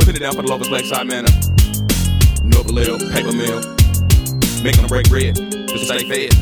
Put it down for the locals, Lakeside Manor. Noble Lil, Paper Mill. Making them break bread, just to stay fed.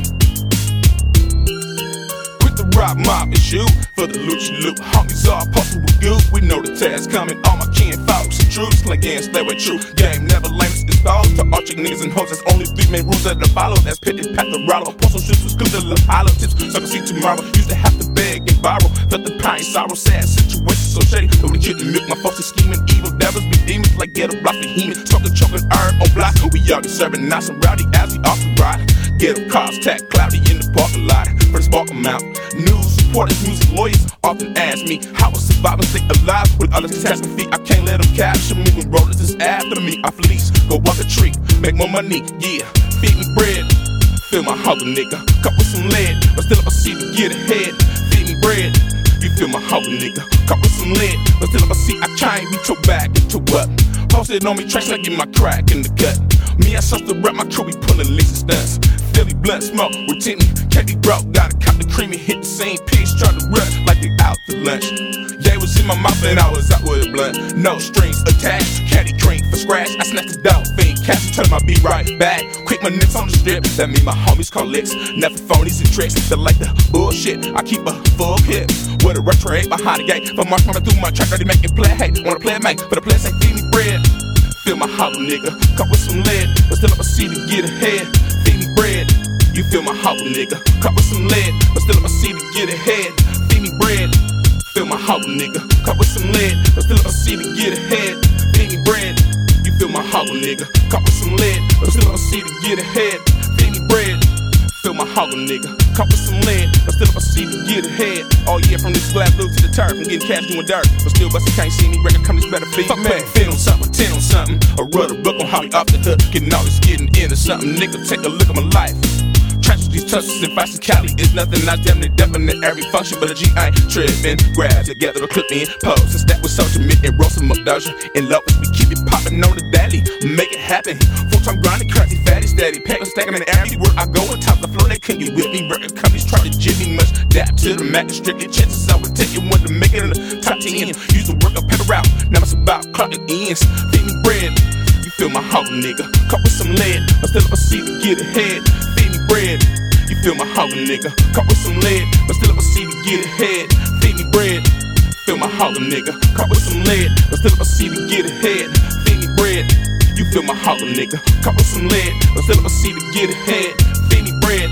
Quit the rock mob, it's you. For the loot you loot, homies all posted with goop. We know the task coming, all my kin folks and troops. Clank and stay with true. Game never lame, it's installed. To all chick niggas and hoes, that's only 3 main rules that to follow. That's pitted, pack the rollo. Postal ships with scoop, the little hollow tips. So I can see tomorrow. Used to have to beg and borrow. Felt the pain, sorrow, sad situation so shady. But we couldn't milk, my folks are scheming. Evil devils be demons like ghetto block behemoth. Smoking, choking, herb on block. We all be serving nice and rowdy as we off the ride. Ghetto cars, tack cloudy in the parking lot. First spark them out. News supporters, music lawyers often ask me how I survive and stay alive with all the catastrophe. I can't let them capture me when rollers is after me. I fleece, go walk a tree, make more money, yeah. Feed me bread, fill my hunger, nigga. Cup with some lead, but still up a seat to get ahead. Feed me bread, you feel my hunger, nigga. Cup with some lead, but still up a seat. I can't be too back into what? Posted on me, tracks like get my crack in the gut. Me, I suck the rap, my crew be pulling licks and stunts. Philly blunt smoke, routine, can't be broke. Gotta cop the creamy, hit the same piece, try to run like they out to lunch. Yeah, it was in my mouth and I was out with a blunt. No strings attached, candy cream for scratch. I snatched the dog fiend, catch turn my beat right back. Quick my nips on the strip, that mean my homies call licks. Never phonies and tricks, they like the bullshit. I keep a full hip with a retro 8 behind the gate. For March coming through my track, ready making play. Hey, wanna play it, mate? For the players say feed me bread. Fill my hollow, nigga. Cup with some lead, but still up a seat to get ahead. Feed me bread. You feel my hollow, nigga. Cup with some lead, but still up a seat to get ahead. Feed me bread. Feel my hollow, nigga. Cup with some lead, but still up a seat to get ahead. Feed me bread. You feel my hollow, nigga. Cup with some lead, but still up a seat to get ahead. Feed me bread. Feel my hollow, nigga. Cup with some lead, but still up a seat to get ahead. All year from this slab blue to the turf, I'm getting cash doing dirt. But still, bustin' can't see me. Record come this better feed me. Feel on something, 10 on something. Or run a book on how we off the hook. Getting all this getting into something. Nigga, take a look at my life. Tragedies, touches, and vice and Cali is nothing. I damn near definite every function, but a G ain't trippin'. Grab together to clip me and pose. And stack with social media and roll some up Doja. In love, we keep it poppin' on the daily. Make it happen. Full-time grinding, crazy, fatty, steady. Paper stacking in everywhere I go on top the floor. They couldn't get with me. Record companies try to jig me much. Dap to the max, strictly chances I would take it one to make it in the top 10. Used to work up, paper out. Now it's about clocking ends. Feed me bread. You feel my hunger, nigga. Cup with some lead, but still up a seat to get ahead. Feed me bread. You feel my hunger, nigga. Cup with some lead, but still up a seat to get ahead. Feed me bread. Feel my hunger, nigga. Cup with some lead, but still up a seat to get ahead. Feed me bread. You feel my hunger, nigga. Cup with some lead, but still up a seat to get ahead. Feed me bread.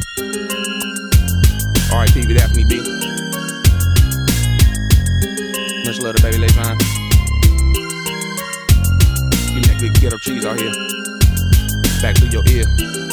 R.I.P. with Daphne B. Much love to baby Lejeune. Getting that good ghetto cheese out here. Back to your ear.